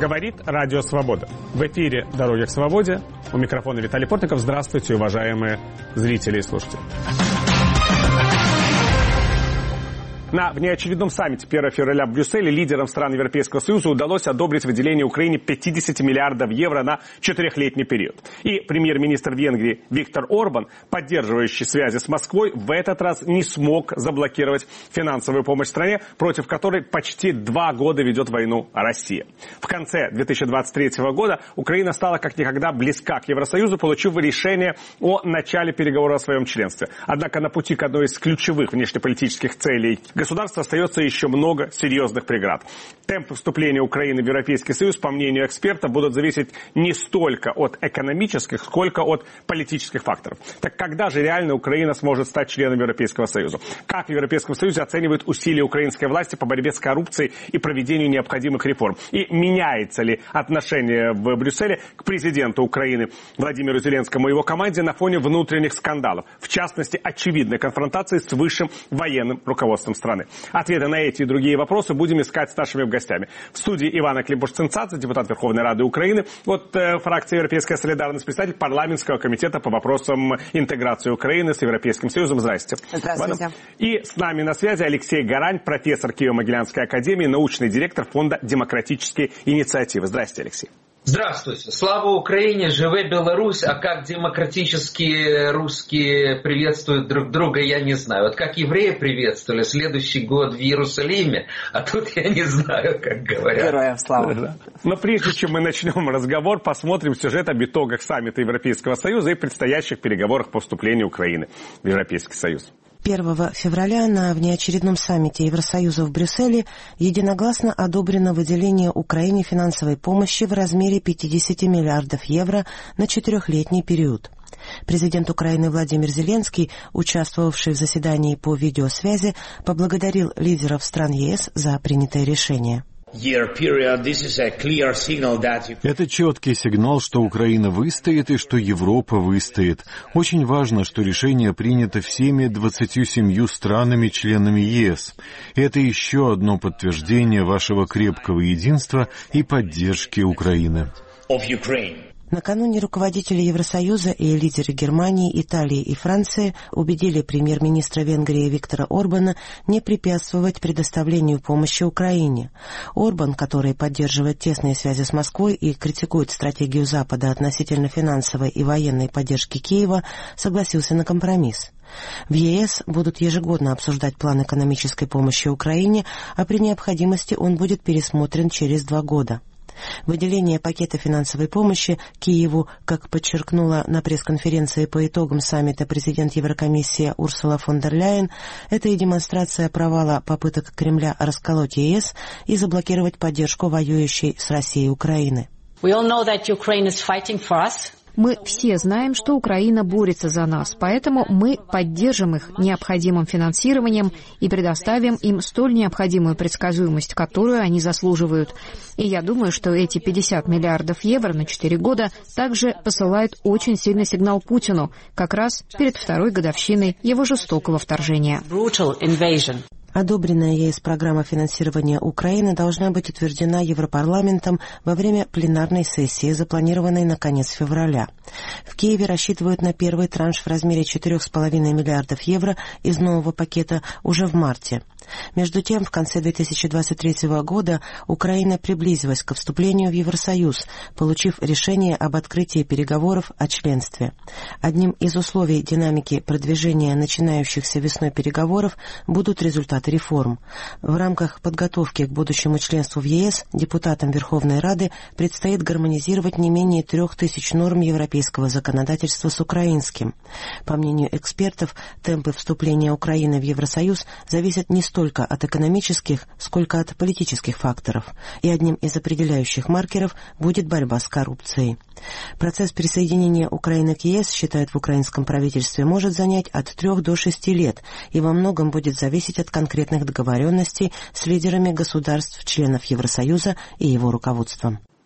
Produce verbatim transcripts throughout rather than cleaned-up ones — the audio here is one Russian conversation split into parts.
Говорит Радио Свобода. В эфире «Дороги к свободе». У микрофона Виталий Портников. Здравствуйте, уважаемые зрители и слушатели. На внеочередном саммите первого февраля в Брюсселе лидерам стран Европейского Союза удалось одобрить выделение Украине пятьдесят миллиардов евро на четырехлетний период. И премьер-министр Венгрии Виктор Орбан, поддерживающий связи с Москвой, в этот раз не смог заблокировать финансовую помощь стране, против которой почти два года ведет войну Россия. В конце две тысячи двадцать третьего года Украина стала как никогда близка к Евросоюзу, получив решение о начале переговоров о своем членстве. Однако на пути к одной из ключевых внешнеполитических целей государства остается еще много серьезных преград. Темпы вступления Украины в Европейский Союз, по мнению экспертов, будут зависеть не столько от экономических, сколько от политических факторов. Так когда же реально Украина сможет стать членом Европейского Союза? Как в Европейском Союзе оценивают усилия украинской власти по борьбе с коррупцией и проведению необходимых реформ? И меняется ли отношение в Брюсселе к президенту Украины Владимиру Зеленскому и его команде на фоне внутренних скандалов? В частности, очевидной конфронтации с высшим военным руководством страны. Ответы на эти и другие вопросы будем искать с нашими гостями. В студии Ивана Климпуш-Цинцадзе, депутат Верховной Рады Украины, от э, фракции «Европейская солидарность», представитель парламентского комитета по вопросам интеграции Украины с Европейским Союзом. Здравствуйте. Здравствуйте. Иван. И с нами на связи Алексей Гарань, профессор Киево-Могилянской академии, научный директор фонда «Демократические инициативы». Здравствуйте, Алексей. Здравствуйте. Слава Украине, живе Беларусь, а как демократические русские приветствуют друг друга, я не знаю. Вот как евреи приветствовали следующий год в Иерусалиме, а тут я не знаю, как говорят. Героям слава. Но прежде чем мы начнем разговор, посмотрим сюжет об итогах саммита Европейского Союза и предстоящих переговорах по вступлению Украины в Европейский Союз. первого февраля на внеочередном саммите Евросоюза в Брюсселе единогласно одобрено выделение Украине финансовой помощи в размере пятьдесят миллиардов евро на четырехлетний период. Президент Украины Владимир Зеленский, участвовавший в заседании по видеосвязи, поблагодарил лидеров стран ЕС за принятое решение. Это четкий сигнал, что Украина выстоит и что Европа выстоит. Очень важно, что решение принято всеми двадцатью семью странами-членами ЕС. Это еще одно подтверждение вашего крепкого единства и поддержки Украины. Накануне руководители Евросоюза и лидеры Германии, Италии и Франции убедили премьер-министра Венгрии Виктора Орбана не препятствовать предоставлению помощи Украине. Орбан, который поддерживает тесные связи с Москвой и критикует стратегию Запада относительно финансовой и военной поддержки Киева, согласился на компромисс. В ЕС будут ежегодно обсуждать план экономической помощи Украине, а при необходимости он будет пересмотрен через два года. Выделение пакета финансовой помощи Киеву, как подчеркнула на пресс-конференции по итогам саммита президент Еврокомиссии Урсула фон дер Ляйен, это и демонстрация провала попыток Кремля расколоть ЕС и заблокировать поддержку воюющей с Россией Украины. Мы все знаем, что Украина борется за нас, поэтому мы поддержим их необходимым финансированием и предоставим им столь необходимую предсказуемость, которую они заслуживают. И я думаю, что эти пятьдесят миллиардов евро на четыре года также посылают очень сильный сигнал Путину, как раз перед второй годовщиной его жестокого вторжения. Одобренная ЕС программа финансирования Украины должна быть утверждена Европарламентом во время пленарной сессии, запланированной на конец февраля. В Киеве рассчитывают на первый транш в размере четырех с половиной миллиардов евро из нового пакета уже в марте. Между тем, в конце две тысячи двадцать третьего года Украина приблизилась к вступлению в Евросоюз, получив решение об открытии переговоров о членстве. Одним из условий динамики продвижения начинающихся весной переговоров будут результаты реформ. В рамках подготовки к будущему членству в ЕС депутатам Верховной Рады предстоит гармонизировать не менее трех тысяч норм европейского законодательства с украинским. По мнению экспертов, темпы вступления Украины в Евросоюз зависят не столько от экономических, сколько от политических факторов, и одним из определяющих маркеров будет борьба с коррупцией. Процесс присоединения Украины к ЕС, считают в украинском правительстве, может занять от трех до шести лет и во многом будет зависеть от конкретных договоренностей с лидерами государств-членов Евросоюза и его руководством.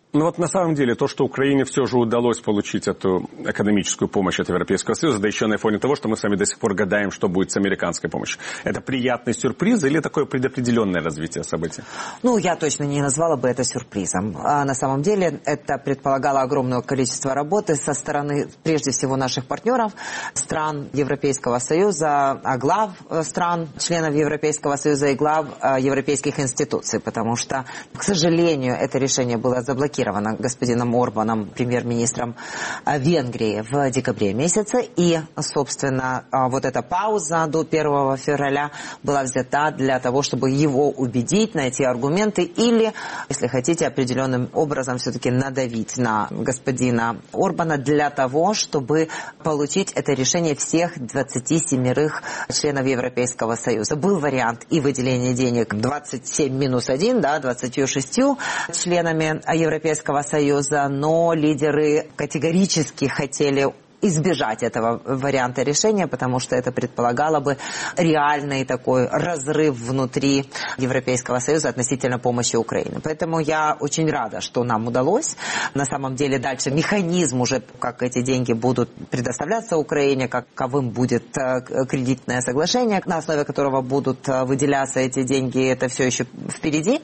Ну вот на самом деле то, что Украине все же удалось получить эту экономическую помощь от Европейского Союза, да еще на фоне того, что мы с вами до сих пор гадаем, что будет с американской помощью, это приятный сюрприз или такое предопределенное развитие событий? Ну, я точно не назвала бы это сюрпризом. А на самом деле это предполагало огромное количество работы со стороны, прежде всего, наших партнеров, стран Европейского Союза, глав стран, членов Европейского Союза и глав европейских институций, потому что, к сожалению, это решение было заблокировано господином Орбаном, премьер-министром Венгрии, в декабре месяце. И, собственно, вот эта пауза до первого февраля была взята для того, чтобы его убедить, найти аргументы или, если хотите, определенным образом все-таки надавить на господина Орбана для того, чтобы получить это решение всех двадцати семерых членов Европейского Союза. Был вариант и выделения денег двадцать семь минус один, да, двадцатью шестью членами Европейского Союза, но лидеры категорически хотели избежать этого варианта решения, потому что это предполагало бы реальный такой разрыв внутри Европейского Союза относительно помощи Украине. Поэтому я очень рада, что нам удалось. На самом деле дальше механизм уже, как эти деньги будут предоставляться Украине, каковым будет кредитное соглашение, на основе которого будут выделяться эти деньги, это все еще впереди.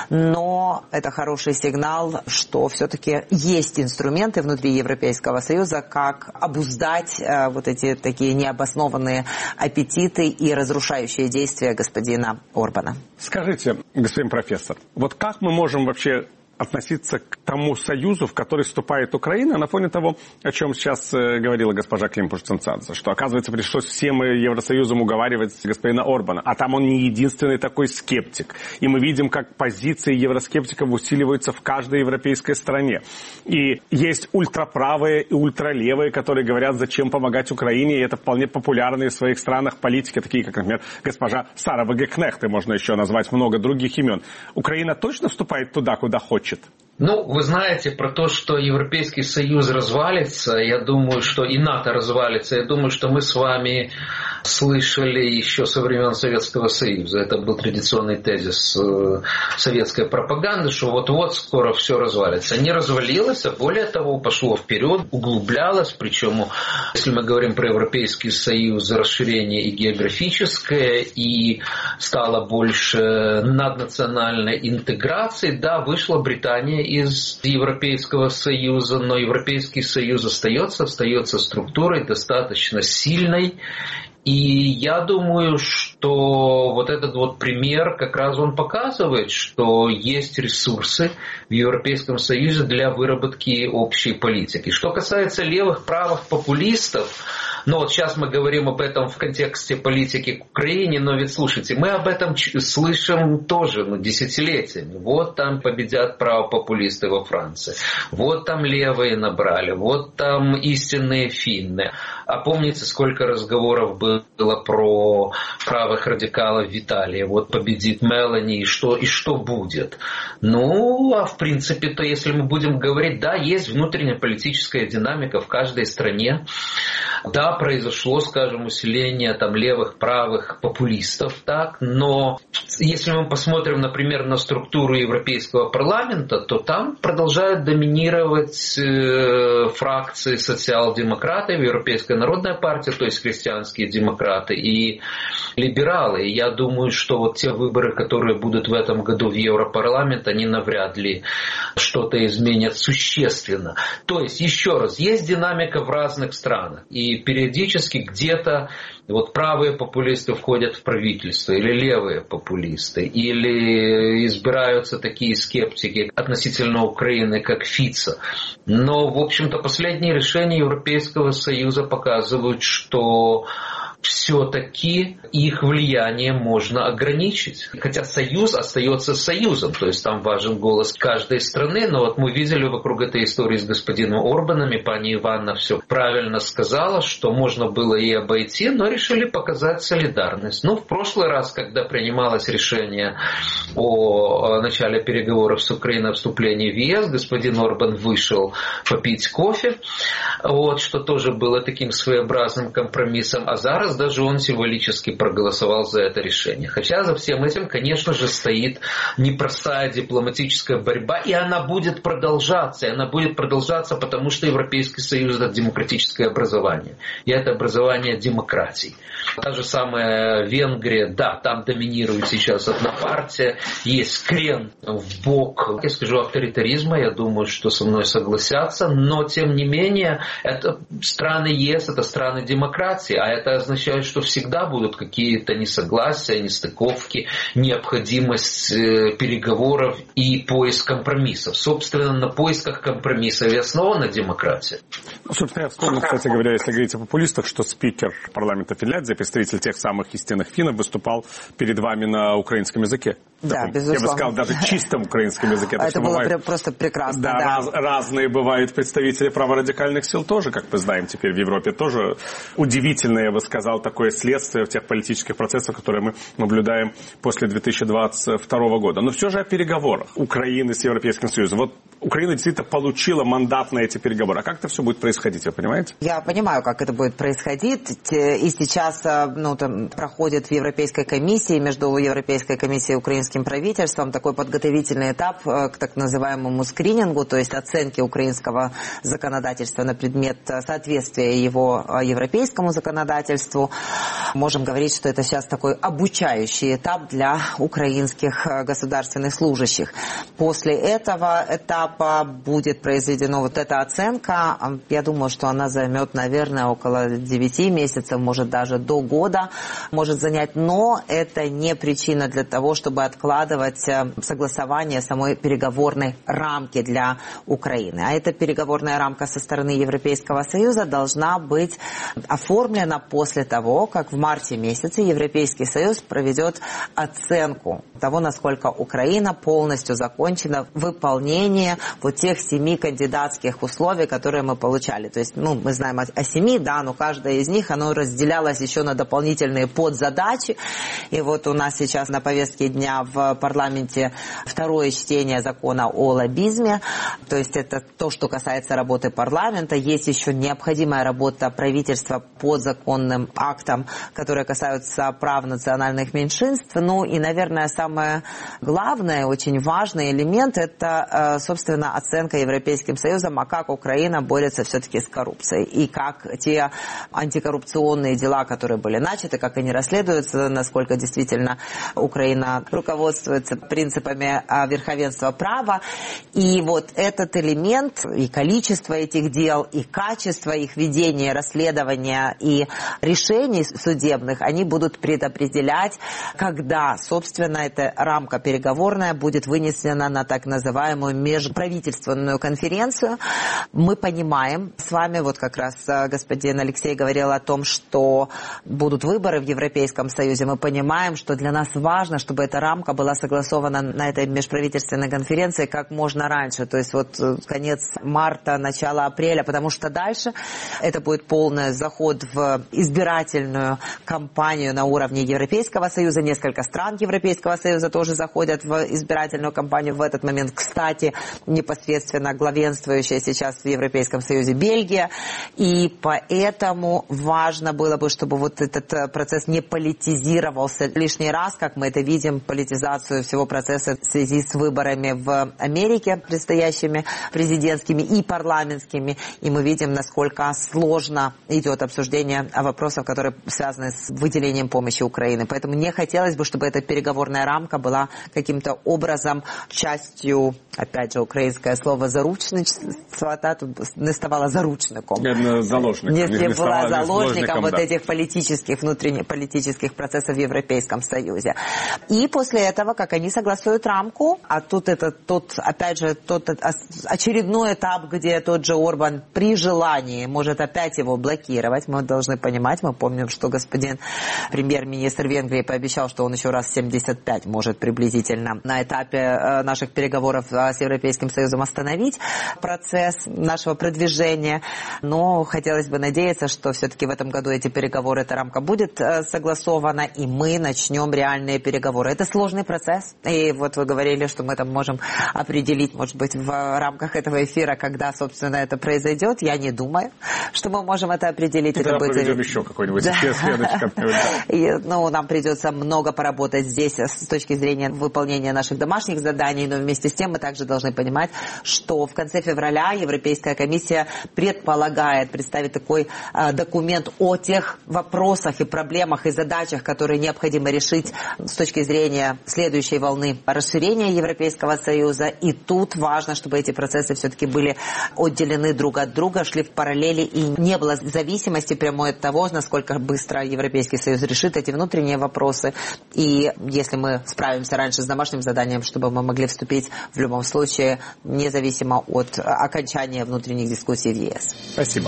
Но это хороший сигнал, что все-таки есть инструменты внутри Европейского Союза, как обуздать э, вот эти такие необоснованные аппетиты и разрушающие действия господина Орбана. Скажите, господин профессор, вот как мы можем вообще относиться к тому союзу, в который вступает Украина, на фоне того, о чем сейчас э, говорила госпожа Климпуш-Цинцадзе, что, оказывается, пришлось всем Евросоюзом уговаривать господина Орбана, а там он не единственный такой скептик. И мы видим, как позиции евроскептиков усиливаются в каждой европейской стране. И есть ультраправые и ультралевые, которые говорят, зачем помогать Украине, и это вполне популярные в своих странах политики, такие как, например, госпожа Сара Вагекнехт, и можно еще назвать много других имен. Украина точно вступает туда, куда хочет? Ну, вы знаете про то, что Европейский Союз развалится, я думаю, что и НАТО развалится, я думаю, что мы с вами слышали еще со времен Советского Союза. Это был традиционный тезис советской пропаганды, что вот-вот скоро все развалится. Не развалилось, а более того, пошло вперед, углублялось, причем, если мы говорим про Европейский Союз, расширение и географическое, и стало больше наднациональной интеграции. Да, вышла Британия из Европейского Союза, но Европейский Союз остается, остается структурой достаточно сильной. И я думаю, что вот этот вот пример как раз он показывает, что есть ресурсы в Европейском Союзе для выработки общей политики. Что касается левых, правых популистов, ну вот сейчас мы говорим об этом в контексте политики к Украине, но ведь слушайте, мы об этом слышим тоже ну, десятилетиями. Вот там победят правопопулисты во Франции, вот там левые набрали, вот там истинные финны. А помните, сколько разговоров было про правых радикалов в Италии? Вот победит Мелани, и что, и что будет? Ну, а в принципе-то, если мы будем говорить, да, есть внутренняя политическая динамика в каждой стране. Да, произошло, скажем, усиление там левых, правых популистов, так, но если мы посмотрим, например, на структуру Европейского парламента, то там продолжают доминировать э, фракции социал-демократов, Европейская народная партия, то есть христианские демократы и либералы. И я думаю, что вот те выборы, которые будут в этом году в Европарламент, они навряд ли что-то изменят существенно. То есть, еще раз, есть динамика в разных странах. И периодически где-то вот правые популисты входят в правительство, или левые популисты, или избираются такие скептики относительно Украины, как Фицо. Но, в общем-то, последние решения Европейского Союза показывают, что все-таки их влияние можно ограничить. Хотя союз остается союзом, то есть там важен голос каждой страны, но вот мы видели вокруг этой истории с господином Орбаном, и пани Ивановна все правильно сказала, что можно было и обойти, но решили показать солидарность. Ну, в прошлый раз, когда принималось решение о начале переговоров с Украиной о вступлении в ЕС, господин Орбан вышел попить кофе, вот, что тоже было таким своеобразным компромиссом, а зараз раз даже он символически проголосовал за это решение. Хотя за всем этим, конечно же, стоит непростая дипломатическая борьба, и она будет продолжаться. И она будет продолжаться, потому что Европейский Союз – это демократическое образование. И это образование демократий. Та же самая Венгрия, да, там доминирует сейчас одна партия, есть крен в бок, я скажу, авторитаризма, я думаю, что со мной согласятся, но тем не менее, это страны ЕС, это страны демократии, а это означает, что всегда будут какие-то несогласия, нестыковки, необходимость переговоров и поиск компромиссов. Собственно, на поисках компромиссов и основана демократия. Ну, собственно, я вспомнил, кстати говоря, если говорить о популистах, что спикер парламента Финляндии, представитель тех самых истинных финнов, выступал перед вами на украинском языке. Да, таком, безусловно. Я бы сказал, даже чистом украинском языке. Это было бывает, просто прекрасно. Да, да. Раз, разные бывают представители праворадикальных сил тоже, как мы знаем теперь в Европе, тоже удивительное, я бы сказал, такое следствие в тех политических процессах, которые мы наблюдаем после две тысячи двадцать второго года. Но все же о переговорах Украины с Европейским Союзом. Вот Украина действительно получила мандат на эти переговоры. А как это все будет происходить, вы понимаете? Я понимаю, как это будет происходить. И сейчас ну, там, проходит в Европейской комиссии, между Европейской комиссией и украинским правительством такой подготовительный этап к так называемому скринингу, то есть оценке украинского законодательства на предмет соответствия его европейскому законодательству. Можем говорить, что это сейчас такой обучающий этап для украинских государственных служащих. После этого этапа будет произведена вот эта оценка. Я думаю, что она займет, наверное, около девяти месяцев, может даже до года может занять. Но это не причина для того, чтобы откладывать согласование самой переговорной рамки для Украины. А эта переговорная рамка со стороны Европейского Союза должна быть оформлена после того, как в марте месяце Европейский Союз проведет оценку того, насколько Украина полностью закончена выполнение вот тех семи кандидатских условий, которые мы получали. То есть, ну, мы знаем о, о семи, да, но каждая из них, оно разделялось еще на дополнительные подзадачи. И вот у нас сейчас на повестке дня в парламенте второе чтение закона о лоббизме. То есть это то, что касается работы парламента. Есть еще необходимая работа правительства по законным актам, которые касаются прав национальных меньшинств. Ну и, наверное, самое главное, очень важный элемент – это, собственно, оценка Европейским Союзом, а как Украина борется все-таки с коррупцией. И как те антикоррупционные дела, которые были начаты, как они расследуются, насколько действительно Украина руководствуется принципами верховенства права. И вот этот элемент, и количество этих дел, и качество их ведения, расследования и решений судебных, они будут предопределять, когда, собственно, эта рамка переговорная будет вынесена на так называемую межправительственную конференцию. Мы понимаем с вами, вот как раз господин Алексей говорил о том, что будут выборы в Европейском Союзе. Мы понимаем, что для нас важно, чтобы эта рамка была согласована на этой межправительственной конференции как можно раньше. То есть вот конец марта, начало апреля, потому что дальше это будет полный заход в избирательную кампанию на уровне Европейского Союза. Несколько стран Европейского Союза тоже заходят в избирательную кампанию в этот момент. Кстати, непосредственно главенствующая сейчас в Европейском Союзе Бельгия. И поэтому важно было бы, чтобы вот этот процесс не политизировался лишний раз, как мы это видим, политизацию всего процесса в связи с выборами в Америке, предстоящими президентскими и парламентскими. И мы видим, насколько сложно идет обсуждение вопросов, которые связаны с выделением помощи Украины. Поэтому не хотелось бы, чтобы эта переговорная рамка была каким-то образом частью, опять же, украинское слово «заручничество», да, тут не ставала заручником. Заложником. Не, не, не была заложником, заложником вот да. этих политических, внутренних политических процессов в Европейском Союзе. И после этого, как они согласуют рамку, а тут это тот, опять же, тот очередной этап, где тот же Орбан при желании может опять его блокировать. Мы должны понимать, мы помним, что господин премьер-министр Венгрии пообещал, что он еще раз семьдесят пять может приблизительно на этапе наших переговоров с Европейским Европейским Союзом остановить процесс нашего продвижения. Но хотелось бы надеяться, что все-таки в этом году эти переговоры, эта рамка будет согласована, и мы начнем реальные переговоры. Это сложный процесс. И вот вы говорили, что мы там можем определить, может быть, в рамках этого эфира, когда, собственно, это произойдет. Я не думаю, что мы можем это определить. Тогда это будет... проведем еще какой-нибудь эфир следующий. Ну, нам придется много поработать здесь с точки зрения выполнения наших домашних заданий, но вместе с тем мы также должны понимать, что в конце февраля Европейская комиссия предполагает представить такой э, документ о тех вопросах и проблемах и задачах, которые необходимо решить с точки зрения следующей волны расширения Европейского Союза. И тут важно, чтобы эти процессы все-таки были отделены друг от друга, шли в параллели и не было зависимости прямой от того, насколько быстро Европейский Союз решит эти внутренние вопросы. И если мы справимся раньше с домашним заданием, чтобы мы могли вступить в любом случае, независимо от окончания внутренних дискуссий в ЕС. Спасибо.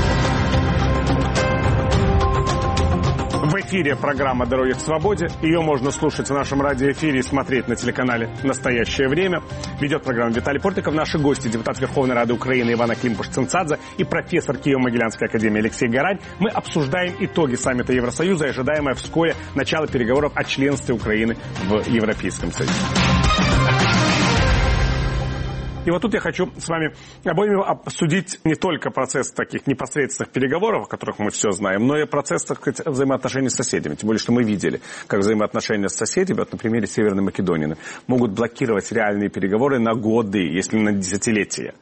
В эфире программа «Дороги к свободе». Ее можно слушать в нашем радиоэфире и смотреть на телеканале «Настоящее время». Ведет программу Виталий Портников. Наши гости — депутат Верховной Рады Украины Ивана Климпуш-Цинцадзе и профессор Киево-Могилянской академии Алексей Горань. Мы обсуждаем итоги саммита Евросоюза и ожидаемое вскоре начало переговоров о членстве Украины в Европейском Союзе. И вот тут я хочу с вами обоими обсудить не только процесс таких непосредственных переговоров, о которых мы все знаем, но и процесс, так сказать, взаимоотношений с соседями. Тем более, что мы видели, как взаимоотношения с соседями, вот на примере Северной Македонии, могут блокировать реальные переговоры на годы, если не на десятилетия.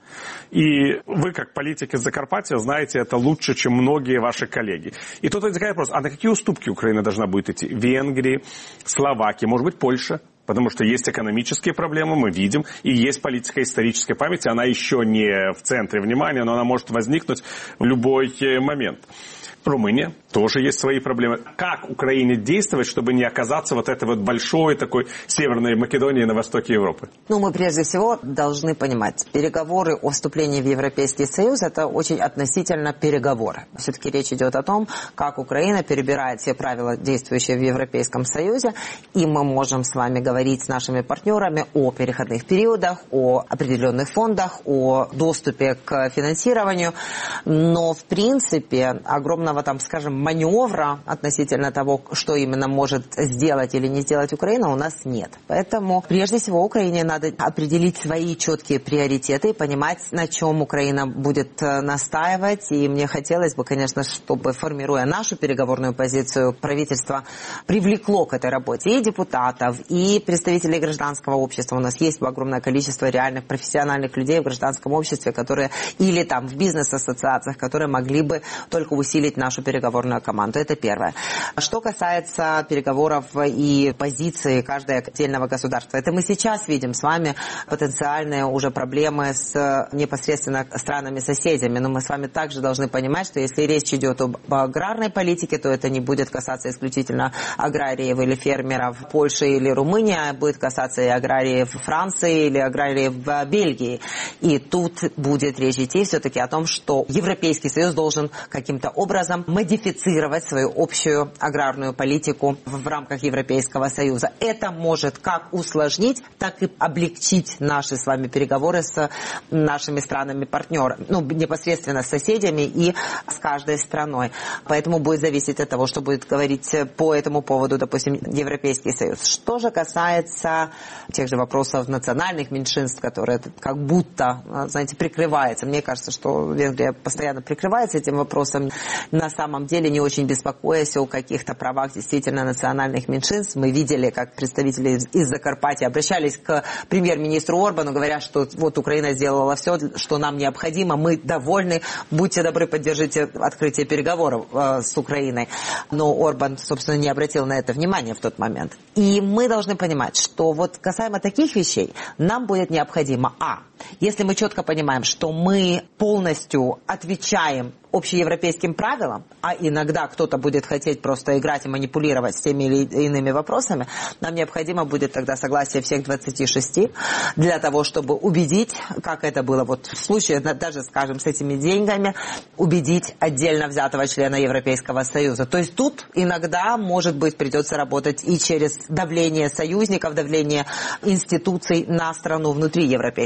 И вы, как политик из Закарпатья, знаете это лучше, чем многие ваши коллеги. И тут возникает вопрос, а на какие уступки Украина должна будет идти? Венгрии, Словакии, может быть, Польша? Потому что есть экономические проблемы, мы видим, и есть политика исторической памяти, она еще не в центре внимания, но она может возникнуть в любой момент. Румыния тоже есть свои проблемы. Как Украине действовать, чтобы не оказаться вот этой вот большой такой Северной Македонии на востоке Европы? Ну, мы прежде всего должны понимать, переговоры о вступлении в Европейский Союз – это очень относительно переговоры. Все-таки речь идет о том, как Украина перебирает все правила, действующие в Европейском Союзе, и мы можем с вами говорить с нашими партнерами о переходных периодах, о определенных фондах, о доступе к финансированию, но, в принципе, огромного там, скажем, маневра относительно того, что именно может сделать или не сделать Украина, у нас нет. Поэтому, прежде всего, Украине надо определить свои четкие приоритеты, понимать, на чем Украина будет настаивать. И мне хотелось бы, конечно, чтобы, формируя нашу переговорную позицию, правительство привлекло к этой работе и депутатов, и представителей гражданского общества. У нас есть огромное количество реальных профессиональных людей в гражданском обществе, которые или там в бизнес-ассоциациях, которые могли бы только усилить нашу переговорную команду. Это первое. Что касается переговоров и позиции каждого отдельного государства, это мы сейчас видим с вами потенциальные уже проблемы с непосредственно странами-соседями, но мы с вами также должны понимать, что если речь идет об аграрной политике, то это не будет касаться исключительно аграриев или фермеров Польши или Румынии, а будет касаться и аграриев Франции или аграриев Бельгии. И тут будет речь идти все-таки о том, что Европейский Союз должен каким-то образом модифицировать свою общую аграрную политику в рамках Европейского Союза. Это может как усложнить, так и облегчить наши с вами переговоры с нашими странами-партнерами, ну, непосредственно с соседями и с каждой страной. Поэтому будет зависеть от того, что будет говорить по этому поводу, допустим, Европейский Союз. Что же касается тех же вопросов национальных меньшинств, которые как будто, знаете, прикрываются. Мне кажется, что Венгрия постоянно прикрывается этим вопросом. На самом деле, не очень беспокоясь о каких-то правах действительно национальных меньшинств. Мы видели, как представители из, из Закарпатья обращались к премьер-министру Орбану, говоря, что вот Украина сделала все, что нам необходимо, мы довольны, будьте добры, поддержите открытие переговоров э, с Украиной. Но Орбан, собственно, не обратил на это внимания в тот момент. И мы должны понимать, что вот касаемо таких вещей, нам будет необходимо, а, если мы четко понимаем, что мы полностью отвечаем общеевропейским правилам, а иногда кто-то будет хотеть просто играть и манипулировать с теми или иными вопросами, нам необходимо будет тогда согласие всех двадцати шести для того, чтобы убедить, как это было вот в случае, даже, скажем, с этими деньгами, убедить отдельно взятого члена Европейского Союза. То есть тут иногда, может быть, придется работать и через давление союзников, давление институций на страну внутри Европейского Союза.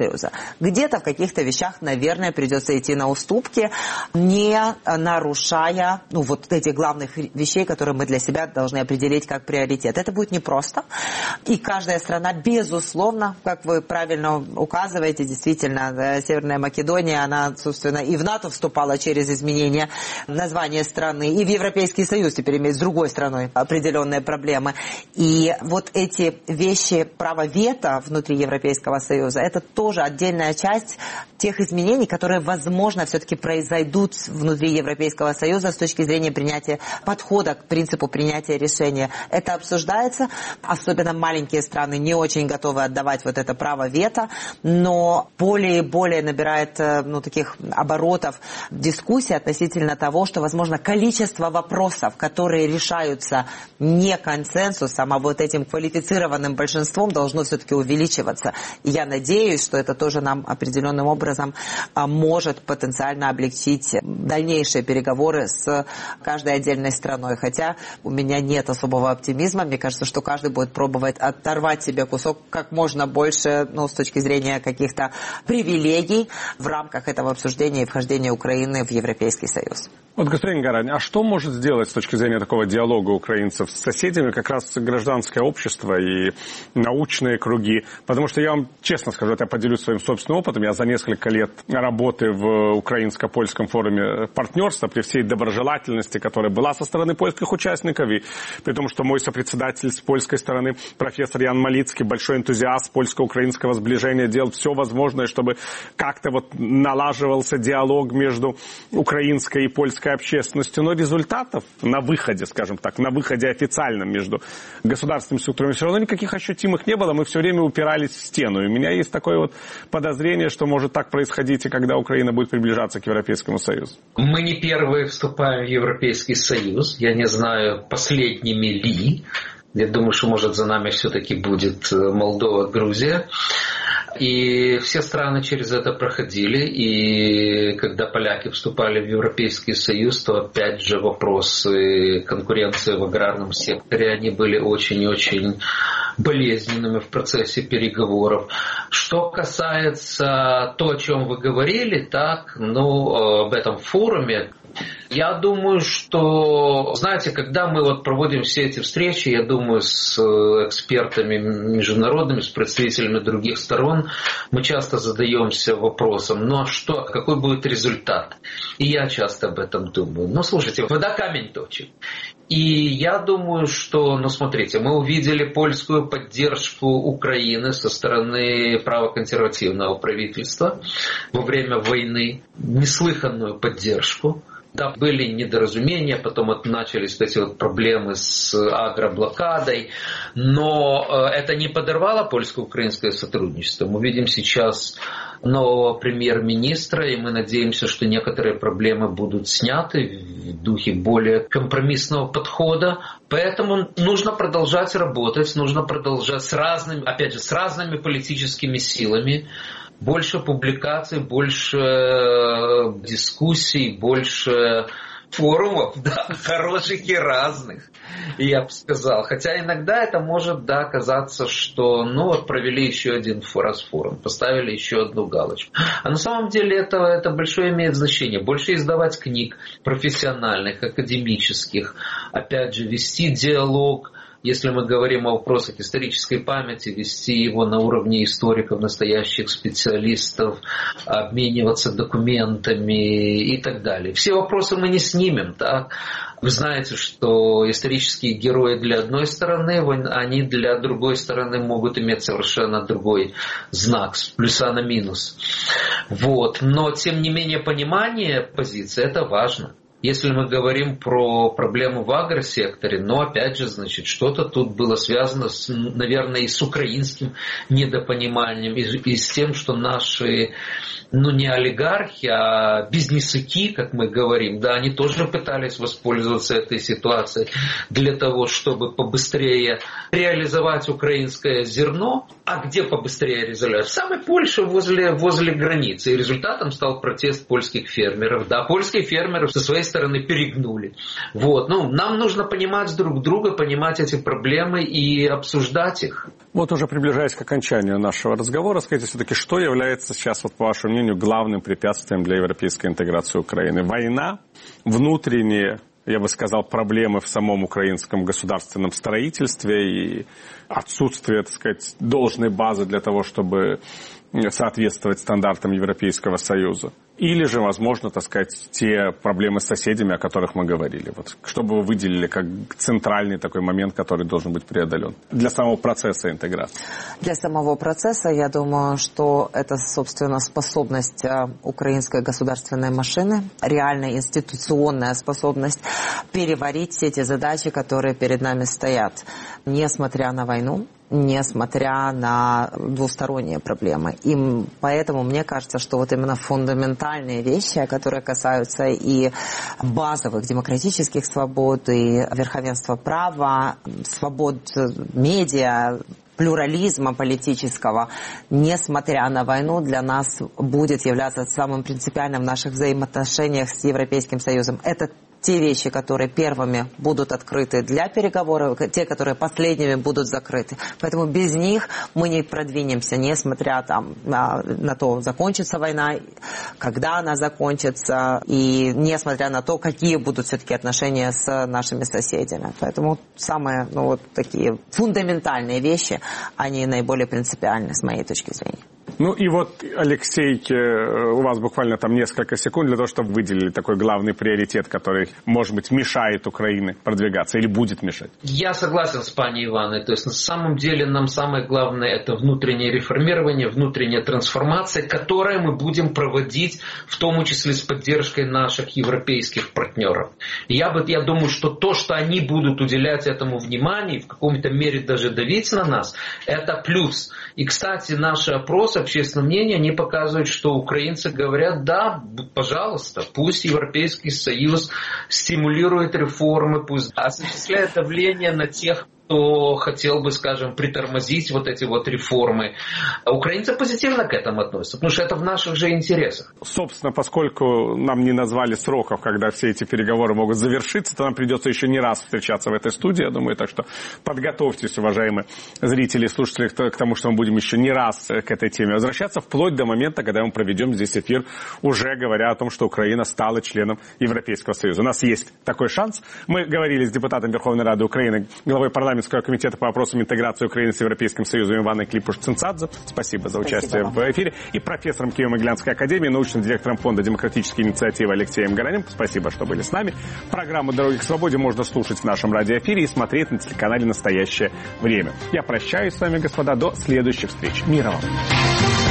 Союза. Где-то в каких-то вещах, наверное, придется идти на уступки, не нарушая ну, вот этих главных вещей, которые мы для себя должны определить как приоритет. Это будет непросто. И каждая страна, безусловно, как вы правильно указываете, действительно, да, Северная Македония, она, собственно, и в НАТО вступала через изменение названия страны, и в Европейский Союз теперь имеет с другой страной определенные проблемы. И вот эти вещи, право вето внутри Европейского Союза, это тоже отдельная часть тех изменений, которые, возможно, все-таки произойдут внутри Европейского Союза с точки зрения принятия подхода к принципу принятия решения. Это обсуждается, особенно маленькие страны не очень готовы отдавать вот это право вето, но более и более набирает ну, таких оборотов дискуссии относительно того, что, возможно, количество вопросов, которые решаются не консенсусом, а вот этим квалифицированным большинством, должно все-таки увеличиваться. И я надеюсь, что это тоже нам определенным образом может потенциально облегчить дальнейшие переговоры с каждой отдельной страной. Хотя у меня нет особого оптимизма. Мне кажется, что каждый будет пробовать оторвать себе кусок как можно больше, ну, с точки зрения каких-то привилегий в рамках этого обсуждения и вхождения Украины в Европейский Союз. Вот, господин Гарань, а что может сделать с точки зрения такого диалога украинцев с соседями как раз гражданское общество и научные круги? Потому что я вам честно скажу, я поделюсь своим собственным опытом. Я за несколько лет работы в украинско-польском форуме партнерства, при всей доброжелательности, которая была со стороны польских участников, и при том, что мой сопредседатель с польской стороны, профессор Ян Малицкий, большой энтузиаст польско-украинского сближения, делал все возможное, чтобы как-то вот налаживался диалог между украинской и польской общественностью, но результатов на выходе, скажем так, на выходе официальном между государственными структурами все равно никаких ощутимых не было, мы все время упирались в стену. И у меня есть такое вот подозрение, что может так происходить и когда Украина будет приближаться к Европейскому Союзу. Мы не первые вступаем в Европейский Союз, я не знаю, последними ли. Я думаю, что, может, за нами все-таки будет Молдова, Грузия. И все страны через это проходили. И когда поляки вступали в Европейский Союз, то опять же вопросы конкуренции в аграрном секторе, они были очень-очень болезненными в процессе переговоров. Что касается того, о чем вы говорили, так, ну, об этом форуме, я думаю, что, знаете, когда мы вот проводим все эти встречи, я думаю, с экспертами международными, с представителями других сторон, мы часто задаемся вопросом, ну а что, какой будет результат? И я часто об этом думаю. Ну, слушайте, вода камень точит. И я думаю, что, ну, смотрите, мы увидели польскую поддержку Украины со стороны правоконсервативного правительства во время войны, неслыханную поддержку. Да, были недоразумения, потом вот начались эти вот проблемы с агроблокадой, но это не подорвало польско-украинское сотрудничество. Мы видим сейчас нового премьер-министра, и мы надеемся, что некоторые проблемы будут сняты в духе более компромиссного подхода. Поэтому нужно продолжать работать, нужно продолжать с разными, опять же, с разными политическими силами. Больше публикаций, больше дискуссий, больше форумов, да, хороших и разных, я бы сказал. Хотя иногда это может, да, казаться, что, ну, вот провели еще один раз форум, поставили еще одну галочку. А на самом деле это, это большое имеет значение. Больше издавать книг профессиональных, академических, опять же, вести диалог. Если мы говорим о вопросах исторической памяти, вести его на уровне историков, настоящих специалистов, обмениваться документами и так далее. Все вопросы мы не снимем, так? Вы знаете, что исторические герои для одной стороны, они для другой стороны могут иметь совершенно другой знак, с плюса на минус. Вот. Но, тем не менее, понимание позиции – это важно. Если мы говорим про проблему в агросекторе, но опять же, значит, что-то тут было связано, с, наверное, и с украинским недопониманием, и, и с тем, что наши, ну не олигархи, а бизнесяки, как мы говорим, да, они тоже пытались воспользоваться этой ситуацией для того, чтобы побыстрее реализовать украинское зерно. А где побыстрее реализовать? В самой Польше, возле, возле границы. И результатом стал протест польских фермеров. Да, польские фермеры со своей стороны перегнули. Вот. Ну, нам нужно понимать друг друга, понимать эти проблемы и обсуждать их. Вот уже приближаясь к окончанию нашего разговора, скажите все-таки, что является сейчас, вот, по вашему мнению, главным препятствием для европейской интеграции Украины? Война, внутренние, я бы сказал, проблемы в самом украинском государственном строительстве и отсутствие, так сказать, должной базы для того, чтобы соответствовать стандартам Европейского Союза? Или же, возможно, так сказать, те проблемы с соседями, о которых мы говорили? Вот, что бы вы выделили как центральный такой момент, который должен быть преодолен для самого процесса интеграции? Для самого процесса, я думаю, что это, собственно, способность украинской государственной машины, реальная институционная способность переварить все эти задачи, которые перед нами стоят, несмотря на войну, несмотря на двусторонние проблемы. И поэтому мне кажется, что вот именно фундаментальные вещи, которые касаются и базовых демократических свобод, и верховенства права, свобод медиа, плюрализма политического, несмотря на войну, для нас будет являться самым принципиальным в наших взаимоотношениях с Европейским Союзом. Это те вещи, которые первыми будут открыты для переговоров, те, которые последними будут закрыты. Поэтому без них мы не продвинемся, несмотря там, на, на то, закончится война, когда она закончится, и несмотря на то, какие будут все-таки отношения с нашими соседями. Поэтому самые ну, вот такие фундаментальные вещи, они наиболее принципиальны с моей точки зрения. Ну и вот, Алексей, у вас буквально там несколько секунд для того, чтобы выделили такой главный приоритет, который, может быть, мешает Украине продвигаться или будет мешать. Я согласен с пани Иваной. То есть на самом деле нам самое главное это внутреннее реформирование, внутренняя трансформация, которую мы будем проводить в том числе с поддержкой наших европейских партнеров. И я, бы, я думаю, что то, что они будут уделять этому внимание, в каком-то мере даже давить на нас, это плюс. И, кстати, наши опросы общественного мнения, они показывают, что украинцы говорят, да, пожалуйста, пусть Европейский Союз стимулирует реформы, пусть осуществляет давление на тех, кто хотел бы, скажем, притормозить вот эти вот реформы. А украинцы позитивно к этому относятся, потому что это в наших же интересах. Собственно, поскольку нам не назвали сроков, когда все эти переговоры могут завершиться, то нам придется еще не раз встречаться в этой студии, я думаю, так что подготовьтесь, уважаемые зрители и слушатели, к тому, что мы будем еще не раз к этой теме возвращаться, вплоть до момента, когда мы проведем здесь эфир, уже говоря о том, что Украина стала членом Европейского Союза. У нас есть такой шанс. Мы говорили с депутатом Верховной Рады Украины, главой парламента комитета по вопросам интеграции Украины с Европейским Союзом Иваной Клипуш-Цинцадзе. Спасибо за участие Спасибо. в эфире. И профессором Киево-Могилянской академии, научным директором фонда демократические инициативы Алексеем Гораненко. Спасибо, что были с нами. Программу «Дороги к свободе» можно слушать в нашем радиоэфире и смотреть на телеканале «Настоящее время». Я прощаюсь с вами, господа, до следующих встреч. Мира вам!